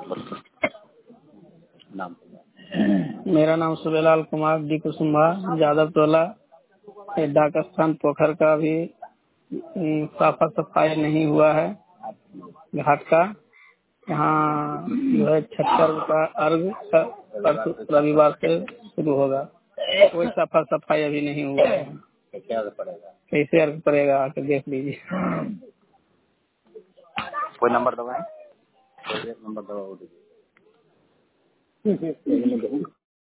नाम मेरा नाम सूर्यलाल कुमार डी कुसुम्भा यादव टोला। डाक स्थान पोखर का भी साफा सफाई नहीं हुआ है घाट का। यहाँ जो है छठ का अर्घ रविवार से शुरू होगा। कोई साफा सफाई अभी नहीं हुआ है। क्या पड़ेगा? कैसे अर्घ पड़ेगा आके देख लीजिए। कोई नंबर दबाएं, कोई एक नंबर दबा दीजिए।